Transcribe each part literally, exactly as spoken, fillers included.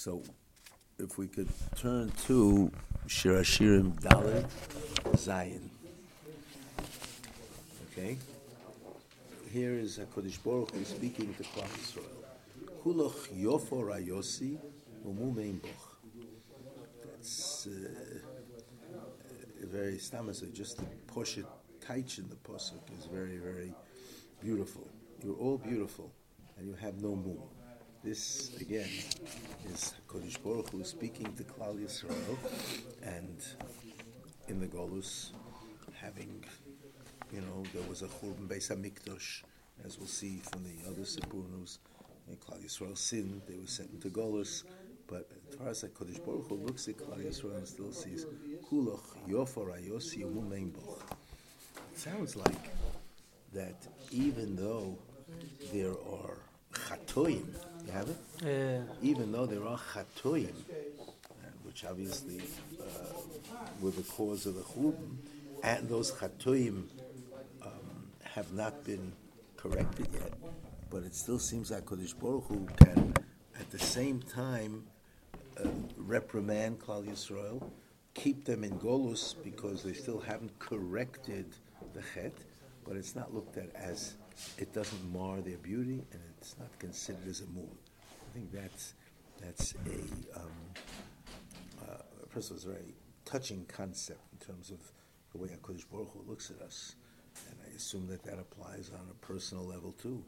So, if we could turn to Shir Hashirim Dalet Zayin. Okay? Here is HaKadosh Baruch Hu speaking to Klal Yisrael. Kulach yofor ayosi umu mein boch. That's uh, very stamasa. Just the poshet taich in the pasuk is very, very beautiful. You're all beautiful, and you have no moon. This, again, is Kodesh Baruch Hu speaking to Klal Yisrael, and in the Golus, having, you know, there was a Churban Beis HaMikdash, as we'll see from the other Sipurnos. Klal Yisrael sinned, they were sent into Golus, but as far as Kodesh Baruch Hu looks at Klal Yisrael and still sees, Kulach Yofor Ayosi Umumein Boch. It sounds like that even though there are Chatoim, you have it? Yeah. Even though there are Chatoim, which obviously uh, were the cause of the Churban, and those Chatoim um, have not been corrected yet, but it still seems like Kodesh Baruch Hu can, at the same time, uh, reprimand Klal Yisrael, keep them in Golus because they still haven't corrected the Chet, but it's not looked at as, it doesn't mar their beauty, and it's not considered as a moon. I think that's that's a um, uh, first of all, it's a very touching concept in terms of the way HaKadosh Baruch Hu looks at us, and I assume that that applies on a personal level too.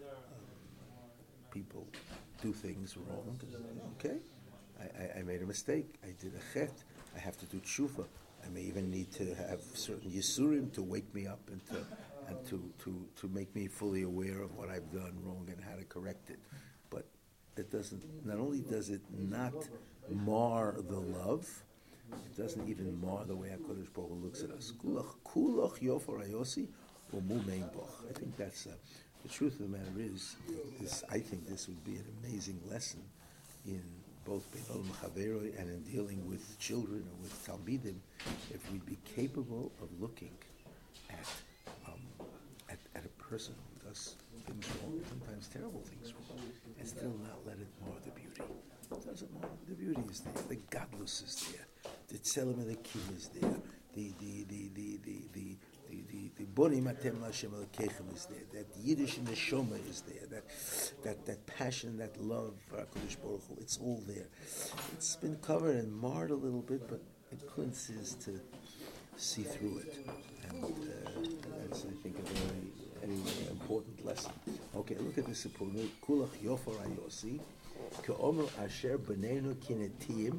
Um, people do things wrong. Okay, I, I, I made a mistake. I did a chet. I have to do tshuva. I may even need to have certain yisurim to wake me up and to and to, to, to make me fully aware of what I've done wrong and how to correct it. But it doesn't. Not only does it not mar the love, it doesn't even mar the way HaKadosh Baruch Hu looks at us. Kulach kulach yofor ayosi umu mein boch. I think that's uh, the truth of the matter is. Is I think this would be an amazing lesson in both Beinol Mechaveroi and in dealing with children or with Talmidim, if we'd be capable of looking at, um, at at a person who does things wrong, sometimes terrible things wrong, and still not let it mar the beauty. It doesn't mar the beauty is there, the godless is there, the tzelem Elokim is there, the the the the the the the the the Borim Atem Lashem Elokechem is there, that Yiddish neshama is there, that that that passion, that love for HaKadosh Baruch Hu, it's all there. It's been covered and marred a little bit, but it is to see through it, and uh, that's, I think, a very, anyway, important lesson. Okay, look at this. Kulach yofor ayosi ke'omer asher b'neinu kinetiyim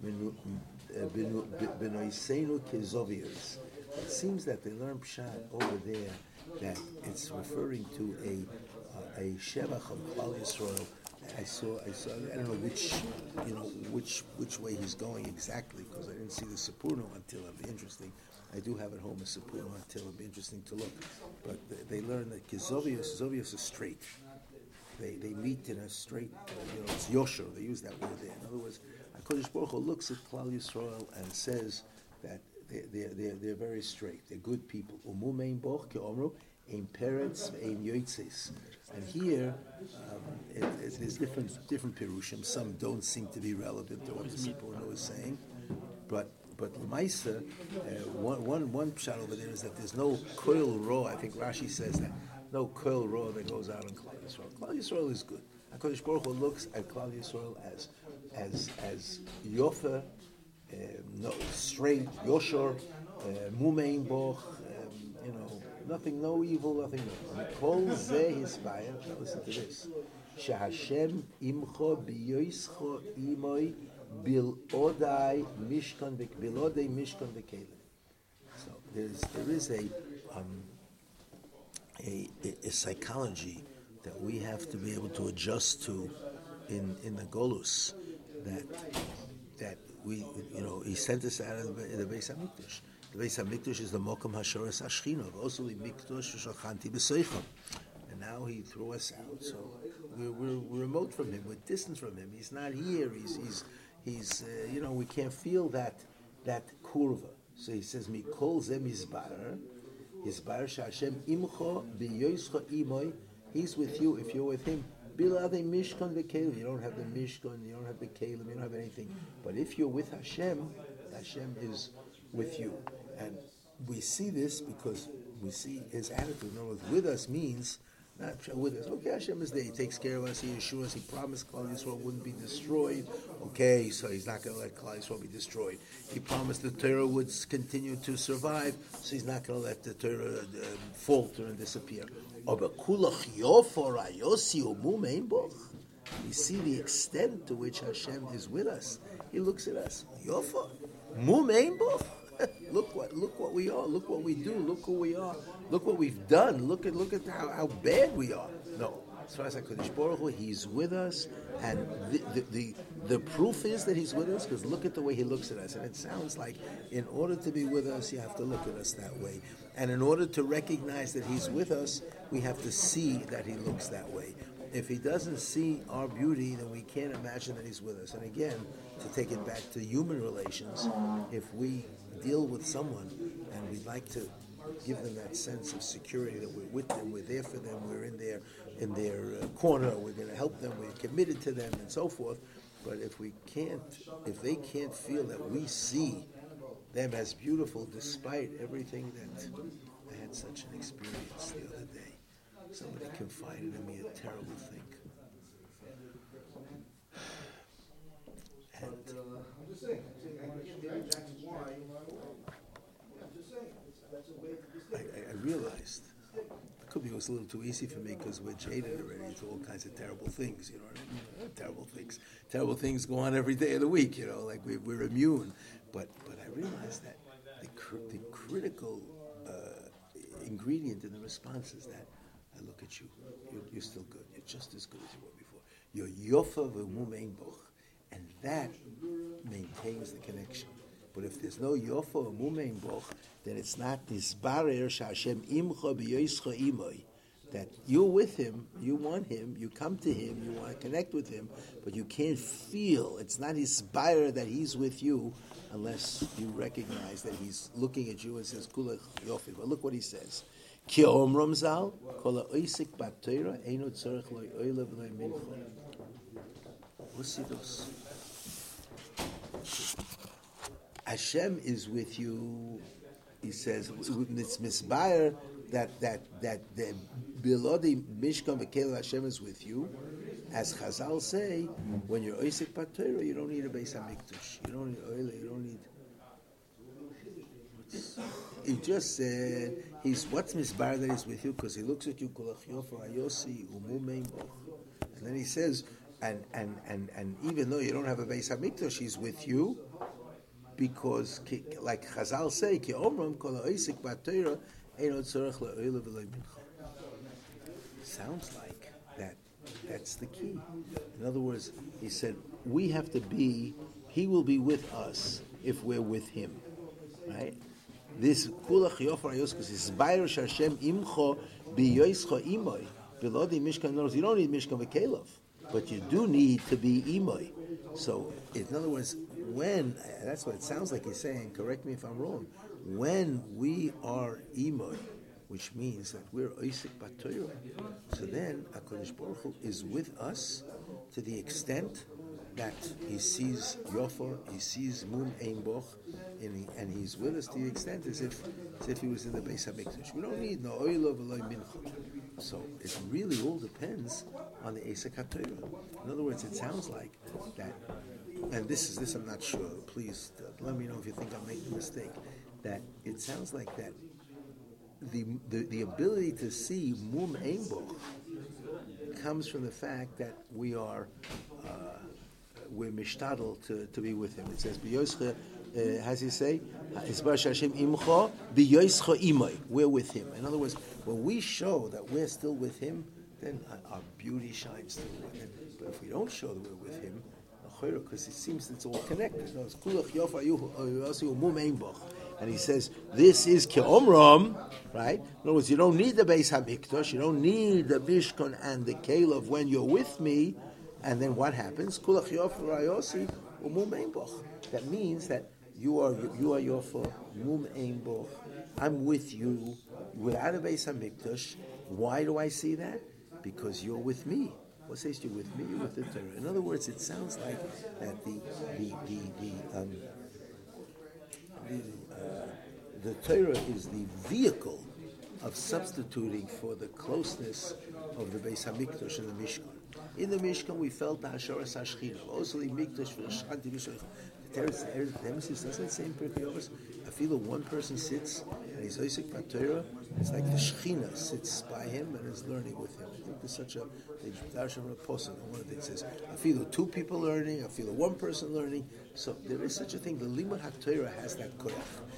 b'noisenu kezoviers. It seems that they learn pshat over there that it's referring to a uh, a shevach of Klal Yisrael. I saw, I saw, I don't know which, you know, which which way he's going exactly, because I didn't see the Sapurno until it'll be interesting. I do have at home a Sapurno until it'll be interesting to look. But they, they learn that Zovius, Zovius is straight. They they meet in a straight, uh, you know, it's Yosher, they use that word there. In other words, HaKadosh Baruch Hu looks at Klal Yisrael and says that they're, they're, they're, they're very straight, they're good people. Umu mein boch ke'omru, ein peretz ve'ein yoitzes. And here, um, it, it, there's different different pirushim. Some don't seem to be relevant to what the Sipurno is saying, but but L'maisa, uh, one one one pshat over there is that there's no koil ro. I think Rashi says that no koil ro that goes out on Klal Yisrael. Klal Yisrael is good. HaKadosh Baruch Hu looks at Klal Yisrael as as as yofer, uh, no straight, yosher, mumein boch, you know. Nothing, no evil, nothing. Kol zeh hisbayah. Listen to this. Shehashem imcho biyoischo imoi bil odai mishkan bil odai mishkan v'kelim. So there's there is a um a, a a psychology that we have to be able to adjust to in in the Golus, that that we you know he sent us out of the, the Beis HaMikdash. The Beis HaMikdash is the Mokom HaShoras HaShechina, also the Mikdash Shachanti B'Seicham. And now he threw us out, so we're, we're, we're remote from him, we're distant from him. He's not here. He's he's he's uh, you know, we can't feel that that kurva. So he says, Mikol Zeh Mizbar, Mizbar Shashem Imcho B'Yoischo Imoy. He's with you if you're with him. Bilade Mishkan v'Kelim. You don't have the Mishkan, you don't have the Kelim, you don't have anything. But if you're with Hashem, Hashem is with you. And we see this because we see his attitude. In other words, with us means not with us. Okay, Hashem is there. He takes care of us. He assures. He promised Klal Yisrael wouldn't be destroyed. Okay, so he's not going to let Klal Yisrael be destroyed. He promised the Torah would continue to survive, so he's not going to let the Torah uh, falter and disappear. We see the extent to which Hashem is with us. He looks at us. Yofa, mum ein boch. Look what look what we are. Look what we do. Look who we are. Look what we've done. Look at look at how, how bad we are. No, as far as HaKadosh Baruch Hu, He's with us, and the the, the, the proof is that He's with us because look at the way He looks at us. And it sounds like in order to be with us, you have to look at us that way, and in order to recognize that He's with us, we have to see that He looks that way. If He doesn't see our beauty, then we can't imagine that He's with us. And again, to take it back to human relations, if we deal with someone and we'd like to give them that sense of security that we're with them, we're there for them, we're in their in their uh, corner, we're going to help them, we're committed to them, and so forth. But if we can't, if they can't feel that we see them as beautiful, despite everything that I had such an experience the other day. Somebody confided in me a terrible thing. And I, I, I realized it could be it was a little too easy for me because we're jaded already to all kinds of terrible things, you know what I mean? Terrible things. Terrible things go on every day of the week, you know, like we, we're immune. But but I realized that the, cr- the critical uh, ingredient in the response is that I look at you, you're, you're still good. You're just as good as you were before. You're yofa v'mum ein boch. And that maintains the connection. But if there's no yofa or mum ein boch, then it's not nisbarer sh'Hashem imcha b'yoischa imoy. That you're with Him, you want Him, you come to Him, you want to connect with Him, but you can't feel, it's not nisbarer that He's with you unless you recognize that He's looking at you and says, Kulach yofi. But look what He says. Ki omram zal, kol ha'oisik b'Torah, eino tzorech lo oila v'lo mincha. Usidos. Hashem is with you. He says it's misbayer that that that the Bilodi Mishkan v'Kelim Hashem is with you. As Chazal say, when you're oisik b'Torah, you don't need a Beis Hamikdash. You don't need oil. You don't need. He just said he's what's misbayer that he's with you because he looks at you kolach yofer ayosi umum ein boch, and then he says. And, and and and even though you don't have a Beis Hamikdash, He's with you, because like Chazal say, Ki omram kol ha'oisik b'Torah eino tzorech la'oila v'lo mincha. Sounds like that. That's the key. In other words, he said we have to be. He will be with us if we're with Him, right? This kulach yofer ayos because it's bayir Hashem imcho biyoischa imoy bilodi mishkan. You don't need mishkan v'kelav. But you do need to be imoy. So, in other words, when, that's what it sounds like he's saying, correct me if I'm wrong, when we are imoy, which means that we're oisik b'Torah, so then HaKadosh Baruch Hu is with us to the extent that He sees yofor, He sees mum ein boch, and, he, and He's with us to the extent as if as if He was in the Beis Hamikdash. We don't need no oilo v'lo mincha. So it really all depends on the Esek HaTorah. In other words, it sounds like that, and this is this I'm not sure, please uh, let me know if you think I'm making a mistake, that it sounds like that the the, the ability to see mum ein boch comes from the fact that we are uh, we're mishtadel to, to be with Him. It says, B'yoscha, uh, how does He say? Isbar Hashem imcha, b'yoscha imoy. We're with Him. In other words, when we show that we're still with Him, then our beauty shines through. But if we don't show that we're with Him, because it seems it's all connected. And He says, this is Ke'omram, right? In other words, you don't need the Beis HaMikdash, you don't need the Mishkan and the Kelev when you're with me. And then what happens? That means that you are you are yofa mum ein boch. I'm with you without a Beis Hamikdash. Why do I see that? Because you're with me. What says you with me? You're with the Torah. In other words, it sounds like that the the the the um, the, uh, the Torah is the vehicle of substituting for the closeness of the Beis Hamikdash and the Mishkan. In the Mishkan, we felt the Hasharas Hashchina. Also, the Mikdash for the Shanti Mishkan. The Nemesis doesn't say in Pirkei Avos. I feel that one person sits and he's Isaac Torah. It's like the Shechina sits by him and is learning with him. I think there's such a Darshan Raposim. One of it says, I feel that two people learning. I feel that one person learning. So there is such a thing. The Limud HaTorah has that koyach.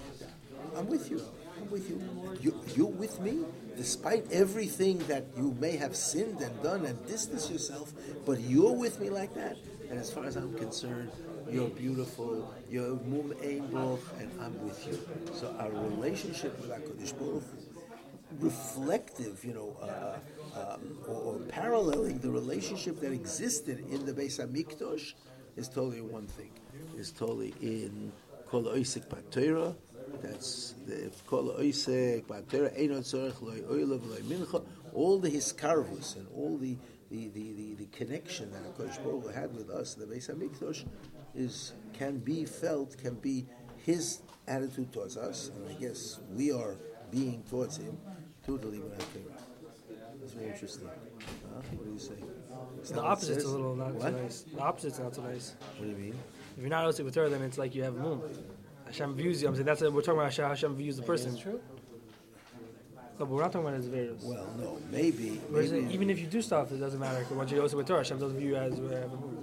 I'm with you. I'm with you. you. You're with me, despite everything that you may have sinned and done and distanced yourself, but you're with me like that. And as far as I'm concerned, you're beautiful, you're mum ein boch, and I'm with you. So our relationship with HaKadosh Baruch Hu, reflective, you know, uh, um, or, or paralleling the relationship that existed in the Beis HaMikdash, is totally one thing. Is totally in Kol Oisek B'Torah. That's the Kol Oisek B'Torah. Eino Tzorech Lo Oilav Lo Mincha. All the hiskarvus and all the the, the, the, the connection that HaKadosh Baruch Hu had with us, the Beis HaMikdash, is can be felt, can be his attitude towards us, and I guess we are being towards him through the Limud HaTorah. That's very interesting. Huh? What do you say? Is The opposite's a little not what? so nice. The opposite's not so nice. What do you mean? If you're not Osik with Torah, then it's like you have a moon. Hashem views you. I'm saying that's a, we're talking about how Hashem views the person. That's true. No, but we're not talking about his various. Well, no, maybe. maybe. maybe. Even if you do stuff, it doesn't matter. Because once you're Osik with Torah, Hashem doesn't view you as uh, a moon.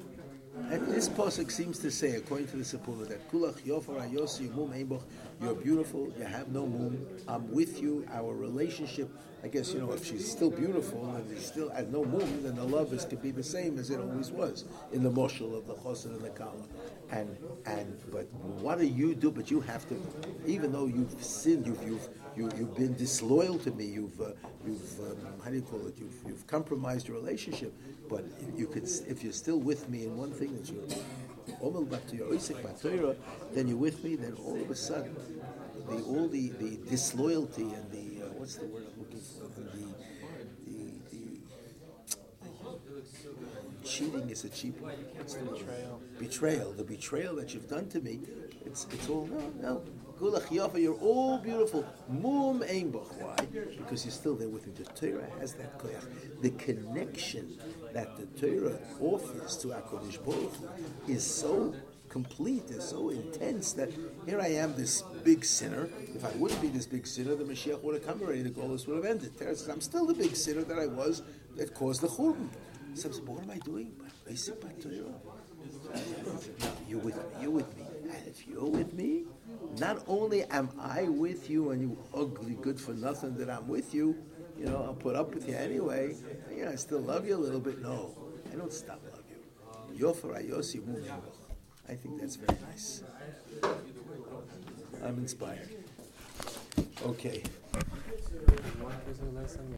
And this pasuk seems to say, according to the Sipura, that Kulach Yofer Ayosi Mum Einboch, you're beautiful, you have no mum, I'm with you, our relationship, I guess, you know, if she's still beautiful and she still has no mum, then the love is could be the same as it always was in the moshel of the Chosin and the Kala. And and but what do you do? But you have to, even though you've sinned, you've you've you, you've been disloyal to me. You've uh, you've um, how do you call it? You've you've compromised your relationship. But you could, if you're still with me in one thing that you're omel back to your oisik b'Torah, then you're with me. Then all of a sudden, the all the, the disloyalty and the uh, what's the word I'm looking for? And the the, the cheating is a cheap word. What's the betrayal? Betrayal. The betrayal that you've done to me. It's it's all no no. Gulach Yafa, you're all beautiful. Mum ein boch. Why? Because you're still there with me. The Torah has that koyach. The connection that the Torah offers to HaKadosh Baruch Hu is so complete, is so intense that here I am, this big sinner. If I wouldn't be this big sinner, the Mashiach would have come already. The Golus would have ended. Torah says, I'm still the big sinner that I was that caused the Churban. So what am I doing? Basic by Torah. You're with me. You're with me. And if you're with me, not only am I with you and you ugly good for nothing that I'm with you, you know, I'll put up with you anyway. You know, I still love you a little bit. No, I don't stop love you. Yofer Ayosi Mum Ein Boch. I think that's very nice. I'm inspired. Okay. One person last time